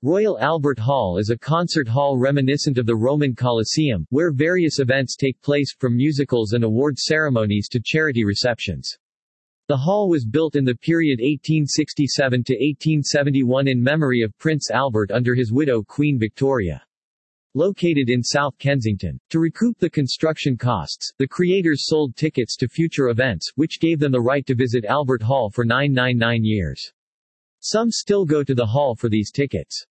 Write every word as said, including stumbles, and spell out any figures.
Royal Albert Hall is a concert hall reminiscent of the Roman Colosseum, where various events take place, from musicals and award ceremonies to charity receptions. The hall was built in the period eighteen sixty-seven to eighteen seventy-one in memory of Prince Albert under his widow Queen Victoria. Located in South Kensington. To recoup the construction costs, the creators sold tickets to future events, which gave them the right to visit Albert Hall for nine hundred ninety-nine years. Some still go to the hall for these tickets.